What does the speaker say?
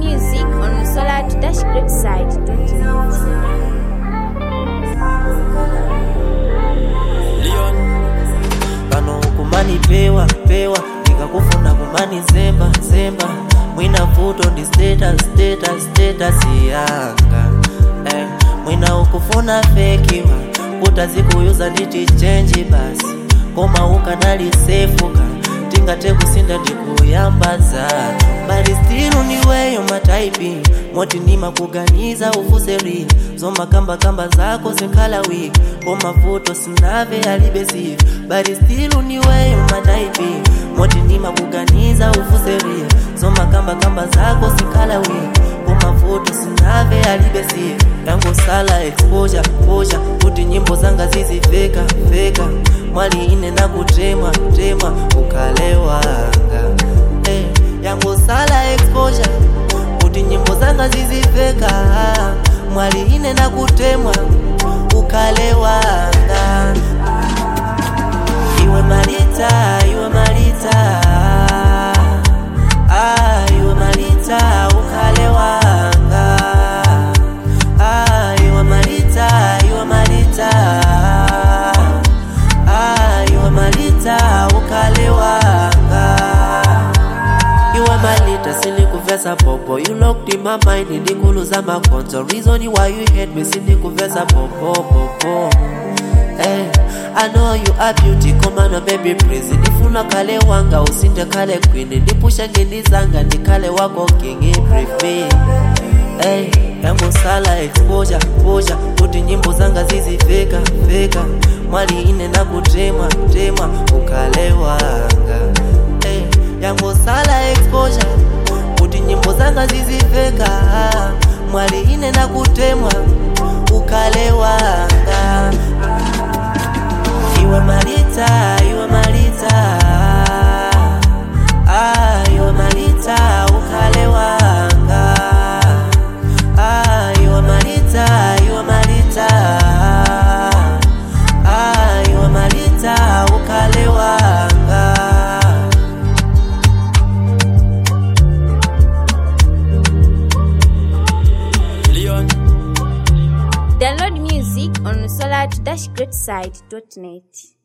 music on solar-greatside.net. Leon Pano kumani pewa nikakufuna kumani zemba mwina put on the status yanga mwina ukufuna fekiwa utazikuyuza nditi change basi koma ukanalisefuka tingate kusinda ndikuyamba zato but still uniweyo mataipi moti nima kuganiza ufuseri zoma kamba zako zinkala weak koma futo sinave alibesi but still uniweyo mataipi moti nima kuganiza ufuseri zoma kamba zako zinkala weak koma futo sinave alibesi yango sala exposure kuti nyimbo zanga zizi feka mwali ine na kutrema ukalewanga yango sala exposure kuti nyimbo zanga zizi feka mwali ine na kutrema ukalewanga iwe malita iwe malita ukalewanga iwe malita ukalewanga iwe malita sinikuvesa popo you locked in my mind ndikuluza makonzo reason why you hate me sinikuvesa popo hey I know you are beauty come on baby praise ndifuna kale wanga usinde kale queen ndipusha ngendizanga ndikale wako king everything hey yango sala exposure kuti nyimbo zanga zizi feka mwali ine na kutrema ukalewanga hey yango sala exposure kuti nyimbo zanga zizi feka mwali ine na kutrema ukalewanga iwe malita ukalewanga iwe malita ukalewanga Leon Download music on solar-greatside.net.